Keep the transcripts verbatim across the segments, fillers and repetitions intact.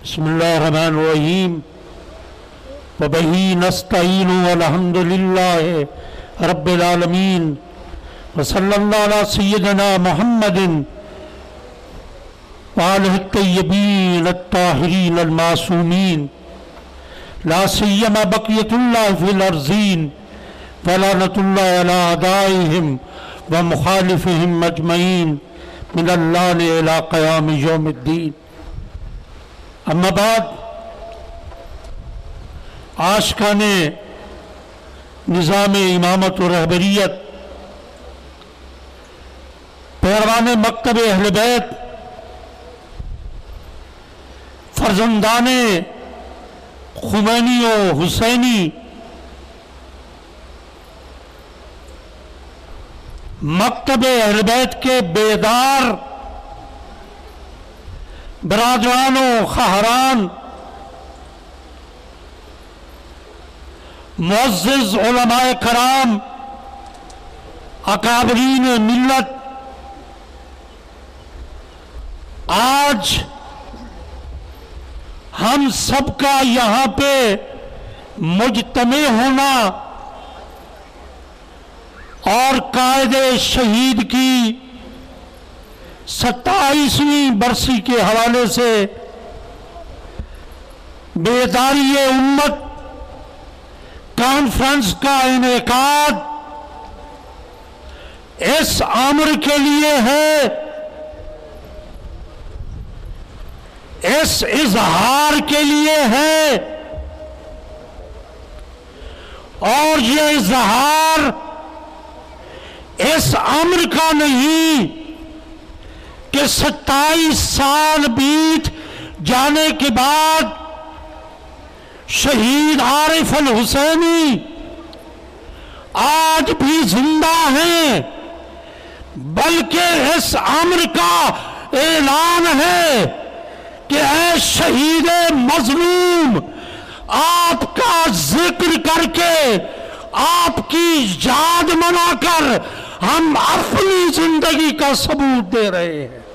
بسم اللہ الرحمن الرحیم وبہ نستعین والحمد للہ رب العالمین وصلی اللہ علی سیدنا محمد وآلہ الطیبین الطاہرین المعصومین لا سیما بقیت اللہ فی الارضین ولعنۃ اللہ علی اعدائہم ومخالفہم اجمعین من اللعن الی قیام یوم الدین. اما بعد، عاشقان نظام امامت و رہبریت، پیروان مکتب اہل بیت، فرزندان خمینی و حسینی، مکتب اہل بیت کے بیدار برادران و خواہران، معزز علماء کرام، اکابرین ملت، آج ہم سب کا یہاں پہ مجتمع ہونا اور قائد شہید کی ستائیسویں برسی کے حوالے سے بیداری امت کانفرنس کا انعقاد اس امر کے لیے ہے، اس اظہار کے لیے ہے، اور یہ اظہار اس امر کا نہیں کہ ستائیس سال بیت جانے کے بعد شہید عارف الحسینی آج بھی زندہ ہیں، بلکہ اس امر کا اعلان ہے کہ اے شہید مظلوم، آپ کا ذکر کر کے، آپ کی یاد منا کر ہم اپنی زندگی کا ثبوت دے رہے ہیں.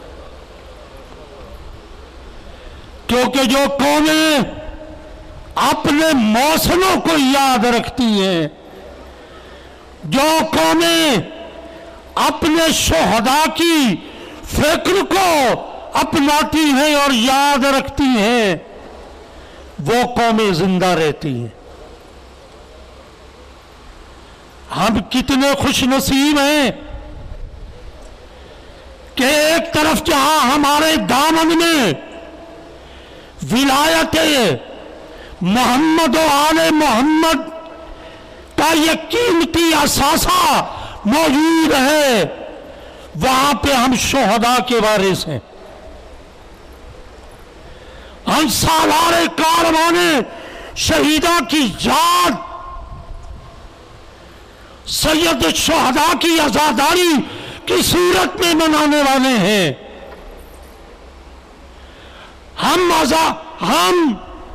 کیونکہ جو قومیں اپنے موصلوں کو یاد رکھتی ہیں، جو قومیں اپنے شہداء کی فکر کو اپناتی ہیں اور یاد رکھتی ہیں، وہ قومیں زندہ رہتی ہیں. ہم کتنے خوش نصیب ہیں کہ ایک طرف جہاں ہمارے دامن میں ولایت محمد و آل محمد کا یہ قیمتی اثاثہ موجود ہے، وہاں پہ ہم شہداء کے وارث ہیں. ہم سالار کاروان شہیدہ کی یاد، سید شہداء کی عزاداری کی صورت میں منانے والے ہیں. ہم ہم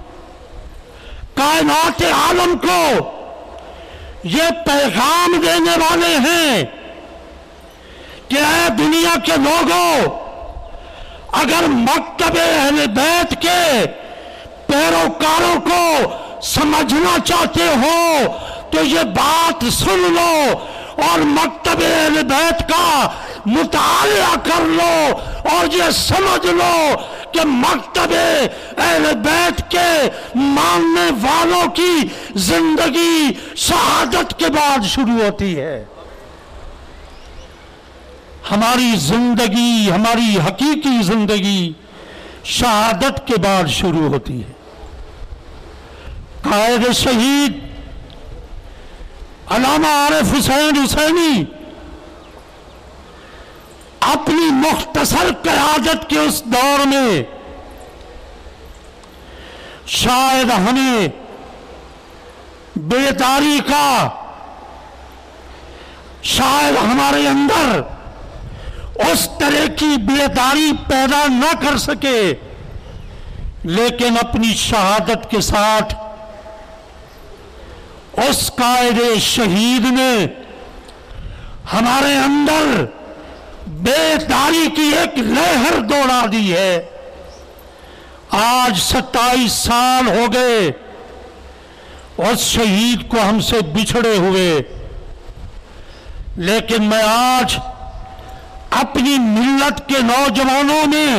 کائنات عالم کو یہ پیغام دینے والے ہیں کہ اے دنیا کے لوگوں، اگر مکتب اہل بیت کے پیروکاروں کو سمجھنا چاہتے ہو تو یہ بات سن لو اور مکتب اہل بیت کا مطالعہ کر لو اور یہ سمجھ لو کہ مکتب اہل بیت کے ماننے والوں کی زندگی شہادت کے بعد شروع ہوتی ہے. ہماری زندگی، ہماری حقیقی زندگی شہادت کے بعد شروع ہوتی ہے. قائد شہید علامہ عارف حسین حسینی اپنی مختصر قیادت کے اس دور میں شاید ہمیں بیداری کا، شاید ہمارے اندر اس طرح کی بیداری پیدا نہ کر سکے، لیکن اپنی شہادت کے ساتھ اس قائد شہید نے ہمارے اندر بیداری کی ایک لہر دوڑا دی ہے. آج ستائیس سال ہو گئے اس شہید کو ہم سے بچھڑے ہوئے، لیکن میں آج اپنی ملت کے نوجوانوں میں،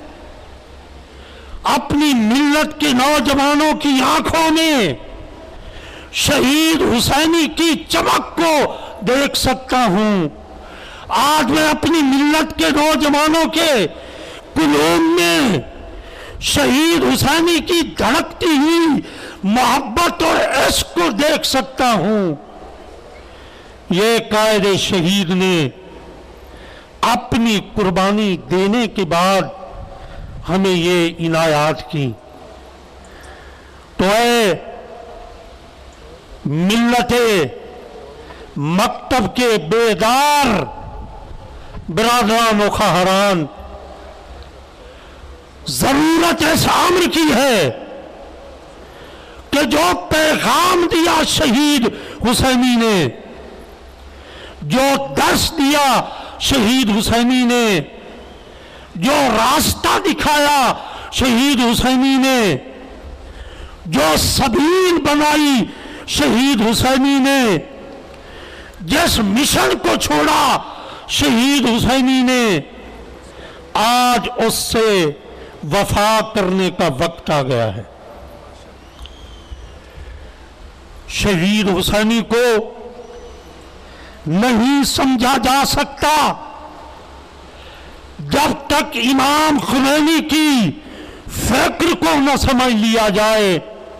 اپنی ملت کے نوجوانوں کی آنکھوں میں شہید حسینی کی چمک کو دیکھ سکتا ہوں۔ آج میں اپنی ملت کے نوجوانوں کے قلوب میں شہید حسینی کی دھڑکتی ہوئی محبت اور عشق کو دیکھ سکتا ہوں۔ یہ قائد شہید نے اپنی قربانی دینے کے بعد ہمیں یہ عنایات کی۔ تو اے ملت مکتب کے بیدار برادران و خواہران، ضرورت اس امر کی ہے کہ جو پیغام دیا شہید حسینی نے، جو درس دیا شہید حسینی نے، جو راستہ دکھایا شہید حسینی نے، جو سبیل بنائی شہید حسینی نے، جس مشن کو چھوڑا شہید حسینی نے، آج اس سے وفا کرنے کا وقت آ گیا ہے۔ شہید حسینی کو نہیں سمجھا جا سکتا جب تک امام خمینی کی فکر کو نہ سمجھ لیا جائے۔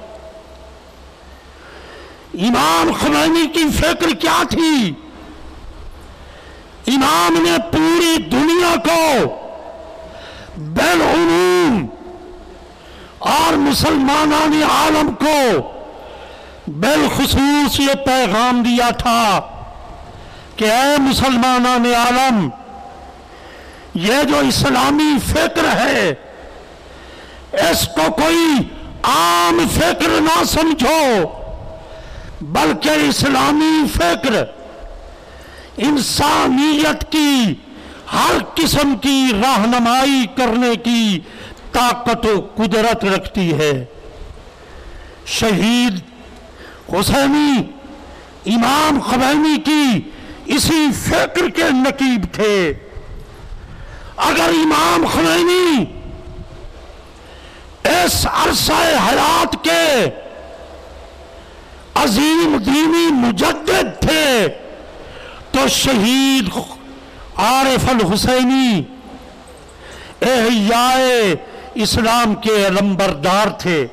امام خمینی کی فکر کیا تھی؟ امام نے پوری دنیا کو بالعموم اور مسلمانان عالم کو بالخصوص یہ پیغام دیا تھا کہ اے مسلمانان عالم، یہ جو اسلامی فکر ہے اس کو کوئی عام فکر نہ سمجھو، بلکہ اسلامی فکر انسانیت کی ہر قسم کی رہنمائی کرنے کی طاقت و قدرت رکھتی ہے۔ شہید حسینی امام خمینی کی اسی فکر کے نقیب تھے۔ اگر امام خمینی اس عرصہ حیات کے عظیم دینی مجدد تھے تو شہید عارف الحسینی احیاء اسلام کے علمبردار تھے۔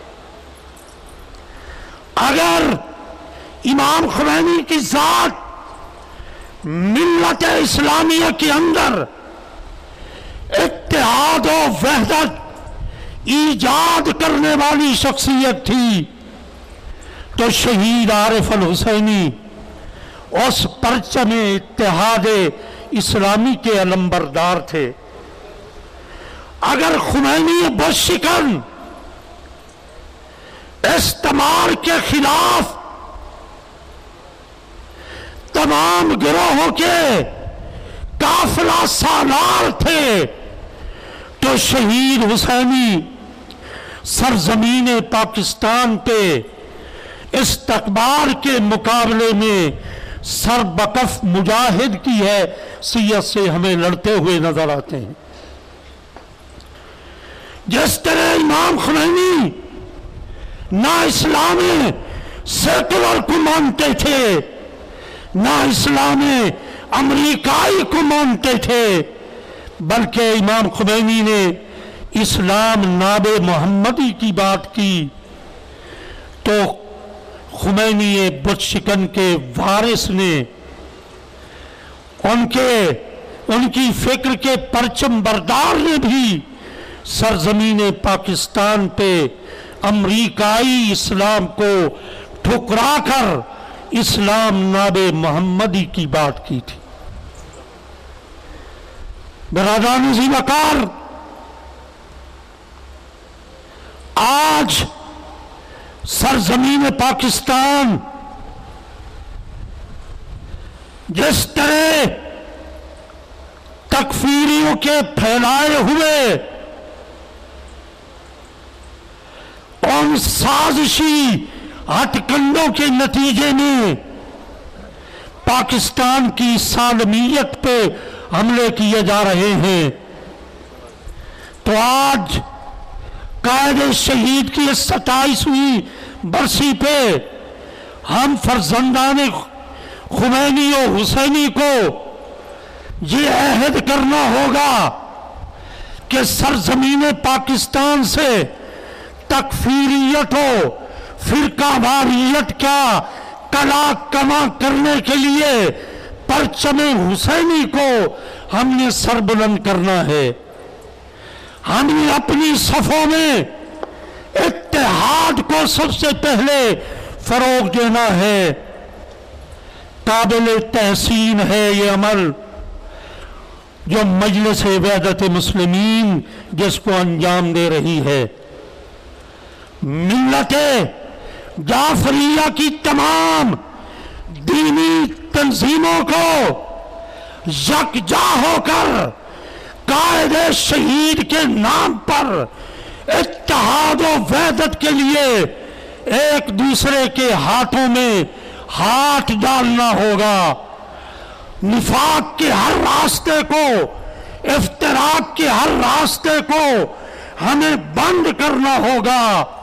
اگر امام خمینی کی ذات ملت اسلامیہ کے اندر اتحاد و وحدت ایجاد کرنے والی شخصیت تھی تو شہید عارف الحسینی اس پرچم اتحاد اسلامی کے علمبردار تھے۔ اگر خمینی بشکن استعمار کے خلاف تمام گروہوں کے قافلہ سالار تھے تو شہید حسینی سرزمین پاکستان پہ استقبال کے مقابلے میں سربکف مجاہد کی حیثیت سے ہمیں لڑتے ہوئے نظر آتے ہیں۔ جس طرح امام خمینی نہ اسلام سیکولر کو مانتے تھے، نہ اسلام امریکائی کو مانتے تھے، بلکہ امام خمینی نے اسلام ناب محمدی کی بات کی، تو خمینی بت شکن کے وارث نے ان کے ان کی فکر کے پرچم بردار نے بھی سرزمین پاکستان پہ امریکائی اسلام کو ٹھکرا کر اسلام ناب محمدی کی بات کی تھی۔ برادران ذی وقار، آج سرزمین پاکستان جس طرح تکفیریوں کے پھیلائے ہوئے ان سازشی ہتھ کنڈوں کے نتیجے میں پاکستان کی سالمیت پہ حملے کیے جا رہے ہیں۔ تو آج قائد شہید کی ستائیسویں برسی پہ ہم فرزندان خمینی و حسینی کو یہ عہد کرنا ہوگا کہ سرزمین پاکستان سے تکفیریت و فرقہ واریت کا کلا کما کرنے کے لیے پرچم حسینی کو ہم نے سر بلند کرنا ہے۔ ہمیں اپنی صفوں میں اتحاد کو سب سے پہلے فروغ دینا ہے۔ قابل تحسین ہے یہ عمل جو مجلس وحدت مسلمین جس کو انجام دے رہی ہے۔ ملت جعفریہ کی تمام دینی تنظیموں کو یکجا ہو کر قائد شہید کے نام پر اتحاد و وحدت کے لیے ایک دوسرے کے ہاتھوں میں ہاتھ ڈالنا ہوگا۔ نفاق کے ہر راستے کو، افتراق کے ہر راستے کو ہمیں بند کرنا ہوگا۔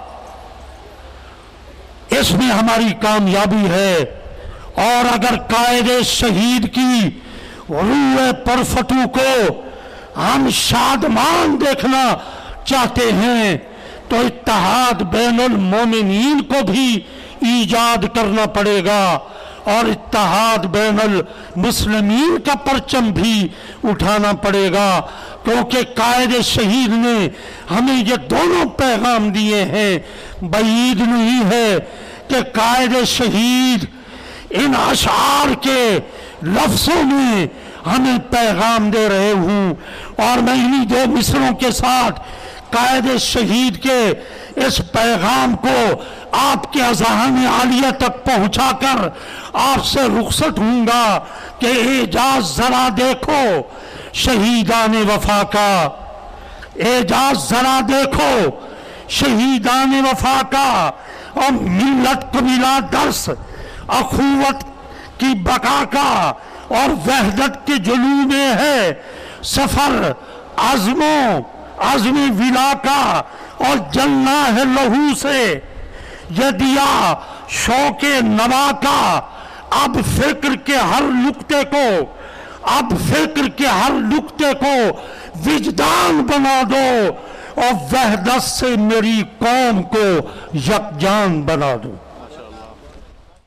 اس میں ہماری کامیابی ہے۔ اور اگر قائد شہید کی روح پرفتو کو ہم شادمان دیکھنا چاہتے ہیں تو اتحاد بین المومنین کو بھی ایجاد کرنا پڑے گا، اور اتحاد بین المسلمین کا پرچم بھی اٹھانا پڑے گا، کیونکہ قائد شہید نے ہمیں یہ دونوں پیغام دیے ہیں۔ بعید نہیں ہے کہ قائد شہید ان اشعار کے لفظوں میں ہمیں پیغام دے رہے ہوں، اور میں انہی دو مصروں کے ساتھ قائد شہید کے اس پیغام کو آپ کے اذہان عالیہ تک پہنچا کر آپ سے رخصت ہوں گا کہ اعجاز ذرا دیکھو شہیدان وفا کا، اعجاز ذرا دیکھو شہیدان وفا کا، اور ملت کو ملا درس اخوت کی بقا کا اور وحدت کے جلوہ میں ہے سفر عزموں عزم ولا کا، اور جلنا ہے لہو سے یہ دیا شوق نوا کا۔ اب فکر کے ہر نقطے کو اب فکر کے ہر نقطے کو وجدان بنا دو، اور وحدت سے میری قوم کو یکجان بنا دو۔